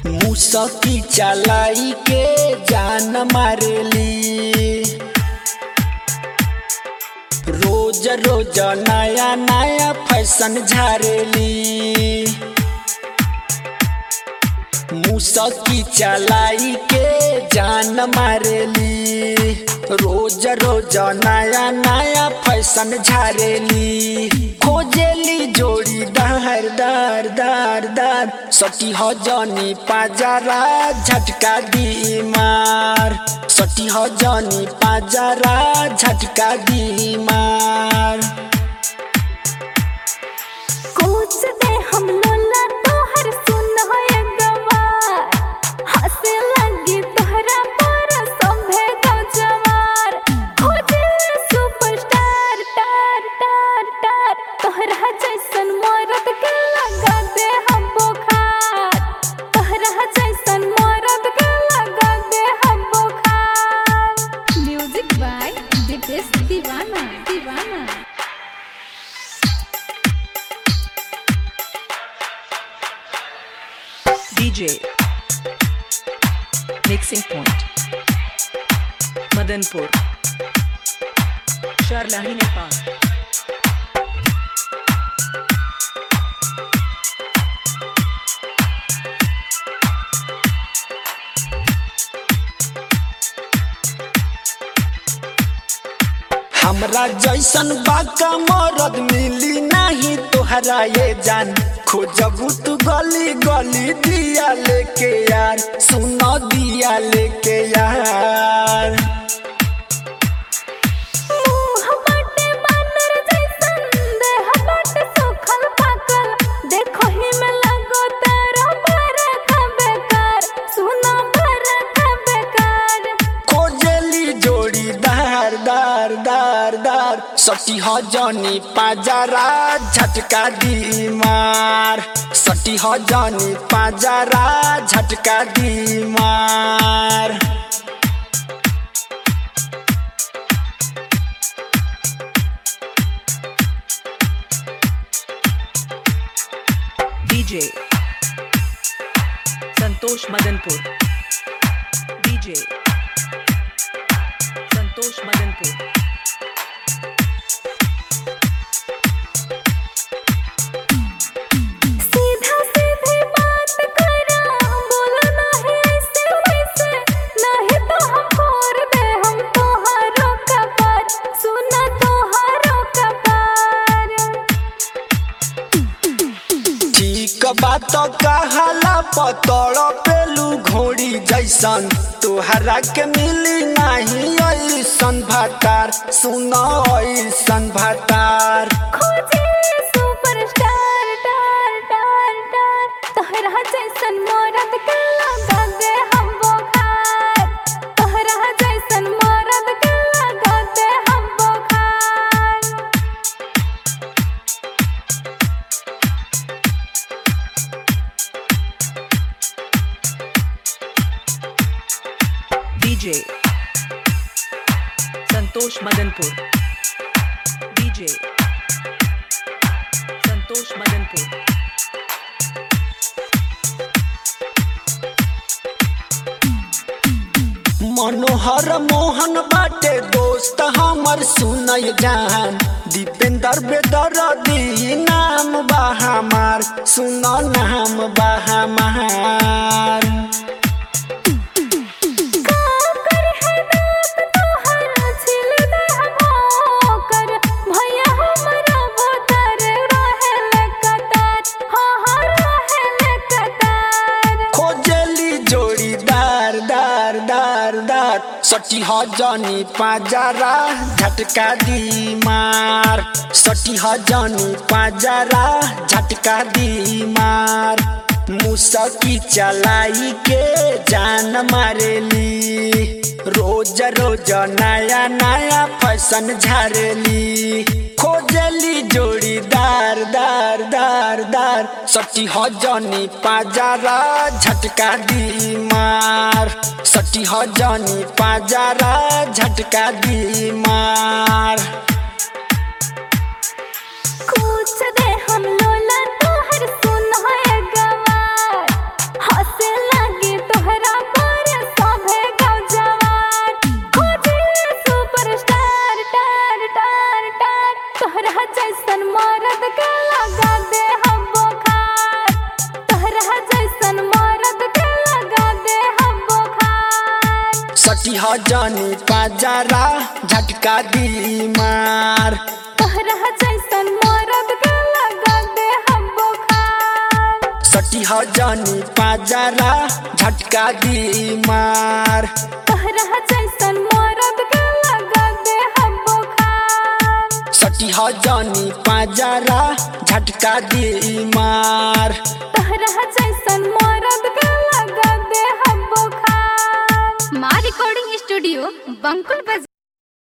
मुसकी चलाई के जान मारेली। रोज रोज नया नया फैशन झारेली। मुसकी चलाई के जान मारेली। रोज रोज नया नया फैशन झारेली। खोजेली जोड़ी दार दार दार दार सटी हो जानी पाजरा झटका दी मार। सटी हो जानी पाजरा झटका दी मार। कुछ दे हम लोला तोहर सुन हो गवार। हंसे लगी तोहरा पर संभे गजवार। खोजे सुपरस्टार टार टार टार तोहरा जैसन मरद के लगा दे हम बुखार। तोहरा जैसन मरद के लगा दे हम बुखार। म्यूजिक बाय दीपेश दीवाना दीवाना। DJ Mixing Point Madanpur Sharlahi Nepal। हमरा जैसन बाका मरद मिली नहीं तोहरा ये जान। खोजबू तू गली गली दिया लेके यार। सुनो दिया लेके यार। मुँह बाटे बानर जैसन देह बाटे सुखल पाकल। देखो ही में लगो तेरा बरखा बेकार। सुना बरखा बेकार। खोजली जोड़ी दार दार दार दार सटी हो जानी पाजरा झटका दी मार। सटी हो जानी पाजरा झटका दी मार। DJ Santosh Madanpur DJ Santosh Madanpur। सीधा सीधी बात करा बोला नहीं ऐसे वैसे। नहीं तो हम फोड़ दे हम तोहारों का पार। सुना तोहारों का पार। ठीक बात कहला पतड़ पेलू घोड़ी जैसन। तोहरा के मिली नहीं ऐसन भातार। सुनो ऐसन भातार। खोजे सुपरस्टार टार टार टार तोहरा जैसन मरद के लगा दे हम बुखार। तोहरा जैसन मरद के लगा दे हम बुखार। DJ Santosh Madanpur DJ Santosh Madanpur। मनोहर मोहन बाटे दोस्त हमर सुनय जान। दीपेंद्र बेदर्दी नाम बा हमार। सुनो नाम बा हमार। काकर है दांत तोहरा छिल दे हम होकर। भैया हमरा बोतर रहेले कतार। हाँ हाँ रहेले कतार। खोजली जोड़ी दार दार दार दार सटी हो जानी पाजरा झटका दी मार। सटी हो जानी पाजरा झटका दी मार। मुसकी चलाई के जान मारेली। रोज रोज नया नया फैशन झारेली। खोजली जोड़ी दार दार दार दार सटी हो जानी पाजरा झटका दी मार। सटी हो जानी पाजरा झटका दी मार। कुछ दे हम लोला तोहर सुन हो गवार। हंसे सटी ह जानी पाजरा झटका दी मार। तोहरा जैसन मरद के लगा दे हम बुखार। सटी ह जानी पाजरा झटका दी मार। तोहरा जैसन मरद के लगा दे हम बुखार। सटी ह जानी पाजरा झटका दी मार। तोहरा जैसन मरद के लगा दे हम बुखार। माँ रिकॉर्डिंग स्टूडियो बंकुल बाजार।